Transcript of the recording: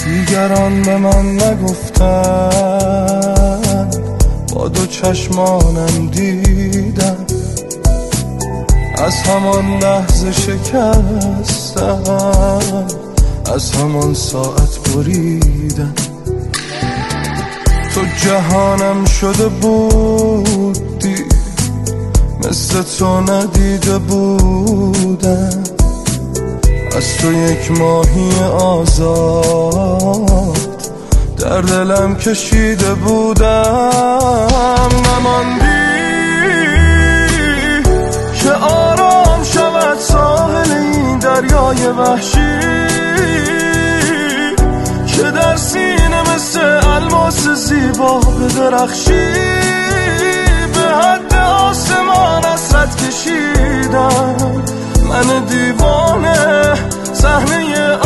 دیگران به من نگفتن، با دو چشمانم دیدم، از همان لحظه شکستم، از همان ساعت بریدم. تو جهانم شده بودی، مثل تو ندیده بودم، از تو یک ماهی آزاد در دلم کشیده بودم. نماندی که آرام شود ساحل این دریای وحشی، که در سینه مثل الماس زیبا بدرخشی. به حد آسمان حسرت کشیدم من دیوانه، صحنه